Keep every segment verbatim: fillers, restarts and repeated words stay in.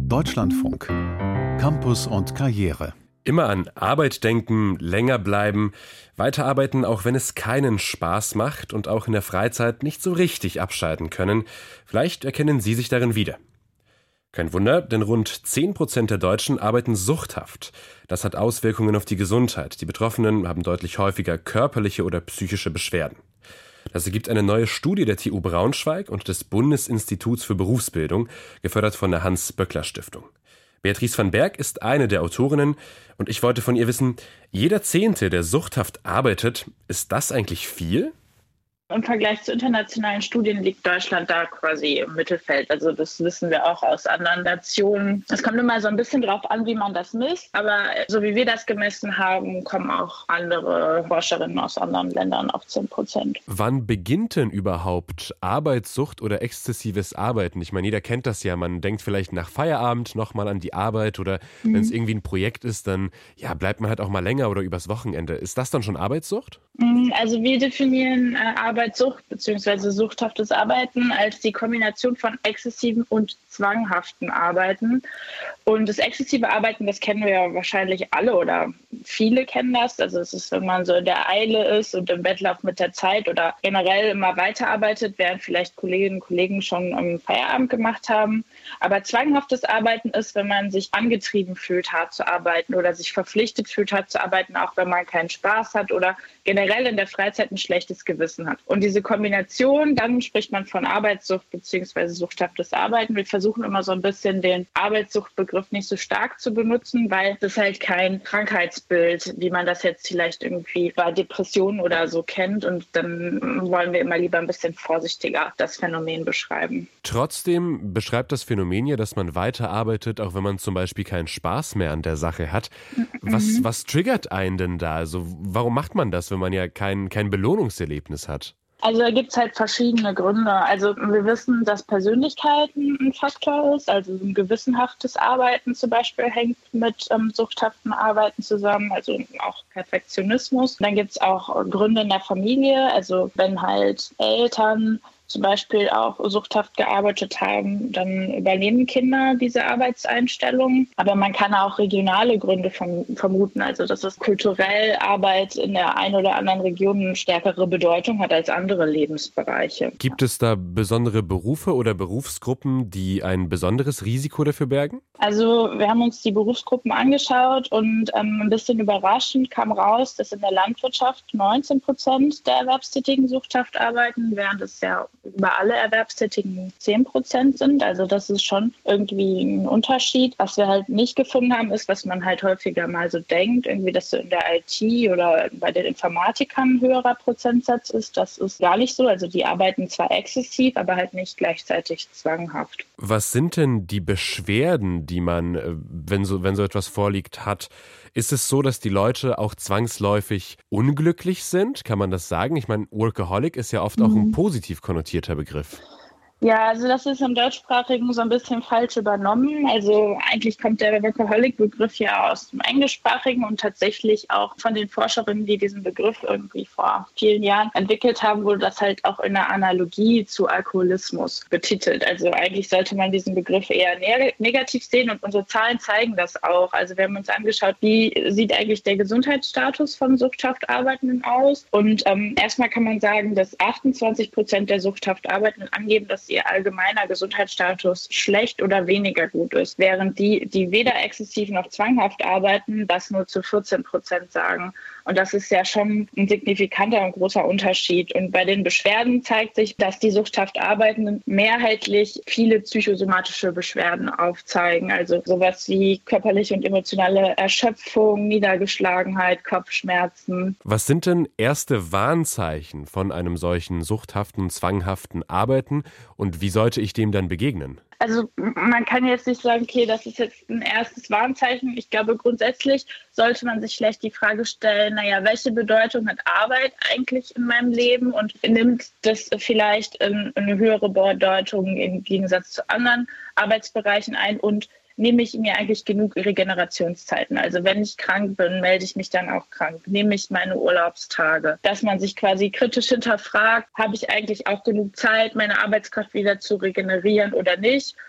Deutschlandfunk. Campus und Karriere. Immer an Arbeit denken, länger bleiben, weiterarbeiten, auch wenn es keinen Spaß macht und auch in der Freizeit nicht so richtig abschalten können. Vielleicht erkennen Sie sich darin wieder. Kein Wunder, denn rund zehn Prozent der Deutschen arbeiten suchthaft. Das hat Auswirkungen auf die Gesundheit. Die Betroffenen haben deutlich häufiger körperliche oder psychische Beschwerden. Das ergibt eine neue Studie der T U Braunschweig und des Bundesinstituts für Berufsbildung, gefördert von der Hans-Böckler-Stiftung. Beatrice van Berg ist eine der Autorinnen und ich wollte von ihr wissen, jeder Zehnte, der suchthaft arbeitet, ist das eigentlich viel? Im Vergleich zu internationalen Studien liegt Deutschland da quasi im Mittelfeld. Also das wissen wir auch aus anderen Nationen. Es kommt immer so ein bisschen drauf an, wie man das misst. Aber so wie wir das gemessen haben, kommen auch andere Forscherinnen aus anderen Ländern auf zehn Prozent. Wann beginnt denn überhaupt Arbeitssucht oder exzessives Arbeiten? Ich meine, jeder kennt das ja. Man denkt vielleicht nach Feierabend nochmal an die Arbeit oder mhm. wenn es irgendwie ein Projekt ist, dann ja, bleibt man halt auch mal länger oder übers Wochenende. Ist das dann schon Arbeitssucht? Also wir definieren äh, Arbeitssucht bzw. suchthaftes Arbeiten als die Kombination von exzessiven und zwanghaften Arbeiten. Und das exzessive Arbeiten, das kennen wir ja wahrscheinlich alle oder viele kennen das. Also es ist, wenn man so in der Eile ist und im Wettlauf mit der Zeit oder generell immer weiterarbeitet, während vielleicht Kolleginnen und Kollegen schon am Feierabend gemacht haben. Aber zwanghaftes Arbeiten ist, wenn man sich angetrieben fühlt, hart zu arbeiten oder sich verpflichtet fühlt, hart zu arbeiten, auch wenn man keinen Spaß hat oder generell in der Freizeit ein schlechtes Gewissen hat. Und diese Kombination, dann spricht man von Arbeitssucht bzw. suchthaftes Arbeiten. Wir versuchen immer so ein bisschen den Arbeitssuchtbegriff nicht so stark zu benutzen, weil das halt kein Krankheitsbild, wie man das jetzt vielleicht irgendwie bei Depressionen oder so kennt. Und dann wollen wir immer lieber ein bisschen vorsichtiger das Phänomen beschreiben. Trotzdem beschreibt das Phänomen ja, dass man weiterarbeitet, auch wenn man zum Beispiel keinen Spaß mehr an der Sache hat. Was, mhm. was triggert einen denn da? Also warum macht man das, wenn man ja kein, kein Belohnungserlebnis hat? Also da gibt es halt verschiedene Gründe. Also wir wissen, dass Persönlichkeit ein Faktor ist. Also ein gewissenhaftes Arbeiten zum Beispiel hängt mit ähm, suchthaften Arbeiten zusammen, also auch Perfektionismus. Dann gibt es auch Gründe in der Familie. Also wenn halt Eltern zum Beispiel auch suchthaft gearbeitet haben, dann übernehmen Kinder diese Arbeitseinstellung. Aber man kann auch regionale Gründe vermuten, also dass es kulturell Arbeit in der einen oder anderen Region eine stärkere Bedeutung hat als andere Lebensbereiche. Gibt es da besondere Berufe oder Berufsgruppen, die ein besonderes Risiko dafür bergen? Also wir haben uns die Berufsgruppen angeschaut und ähm, ein bisschen überraschend kam raus, dass in der Landwirtschaft neunzehn Prozent der Erwerbstätigen suchthaft arbeiten, während es ja über alle Erwerbstätigen zehn Prozent sind. Also das ist schon irgendwie ein Unterschied. Was wir halt nicht gefunden haben, ist, was man halt häufiger mal so denkt, irgendwie, dass so in der I T oder bei den Informatikern ein höherer Prozentsatz ist. Das ist gar nicht so. Also die arbeiten zwar exzessiv, aber halt nicht gleichzeitig zwanghaft. Was sind denn die Beschwerden, die man, wenn so, wenn so etwas vorliegt, hat? Ist es so, dass die Leute auch zwangsläufig unglücklich sind? Kann man das sagen? Ich meine, Workaholic ist ja oft auch ein positiv konnotierter Begriff. Ja, also das ist im Deutschsprachigen so ein bisschen falsch übernommen. Also eigentlich kommt der Workaholic-Begriff ja aus dem Englischsprachigen und tatsächlich auch von den Forscherinnen, die diesen Begriff irgendwie vor vielen Jahren entwickelt haben, wurde das halt auch in einer Analogie zu Alkoholismus betitelt. Also eigentlich sollte man diesen Begriff eher ne- negativ sehen und unsere Zahlen zeigen das auch. Also wir haben uns angeschaut, wie sieht eigentlich der Gesundheitsstatus von suchthaft Arbeitenden aus? Und ähm, erstmal kann man sagen, dass achtundzwanzig Prozent der suchthaft Arbeitenden angeben, dass ihr allgemeiner Gesundheitsstatus schlecht oder weniger gut ist, während die, die weder exzessiv noch zwanghaft arbeiten, das nur zu vierzehn Prozent sagen. Und das ist ja schon ein signifikanter und großer Unterschied. Und bei den Beschwerden zeigt sich, dass die suchthaft Arbeitenden mehrheitlich viele psychosomatische Beschwerden aufzeigen. Also sowas wie körperliche und emotionale Erschöpfung, Niedergeschlagenheit, Kopfschmerzen. Was sind denn erste Warnzeichen von einem solchen suchthaften, zwanghaften Arbeiten und wie sollte ich dem dann begegnen? Also man kann jetzt nicht sagen, okay, das ist jetzt ein erstes Warnzeichen. Ich glaube, grundsätzlich sollte man sich vielleicht die Frage stellen, naja, welche Bedeutung hat Arbeit eigentlich in meinem Leben und nimmt das vielleicht eine höhere Bedeutung im Gegensatz zu anderen Arbeitsbereichen ein und nehme ich mir eigentlich genug Regenerationszeiten? Also wenn ich krank bin, melde ich mich dann auch krank? Nehme ich meine Urlaubstage? Dass man sich quasi kritisch hinterfragt, habe ich eigentlich auch genug Zeit, meine Arbeitskraft wieder zu regenerieren oder nicht?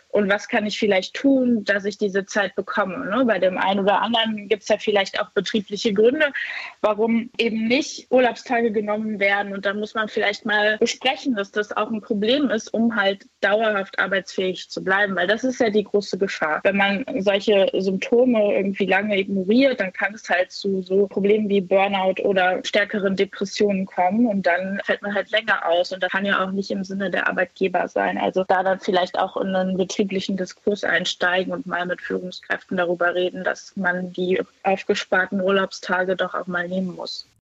und was kann ich vielleicht tun, dass ich diese Zeit bekomme. Ne? Bei dem einen oder anderen gibt es ja vielleicht auch betriebliche Gründe, warum eben nicht Urlaubstage genommen werden. Und dann muss man vielleicht mal besprechen, dass das auch ein Problem ist, um halt dauerhaft arbeitsfähig zu bleiben. Weil das ist ja die große Gefahr. Wenn man solche Symptome irgendwie lange ignoriert, dann kann es halt zu so Problemen wie Burnout oder stärkeren Depressionen kommen. Und dann fällt man halt länger aus. Und das kann ja auch nicht im Sinne der Arbeitgeber sein. Also da dann vielleicht auch in einen betrieblichen Diskurs einsteigen und mal mit Führungskräften darüber reden, dass man die aufgesparten Urlaubstage doch auch mal nehmen muss.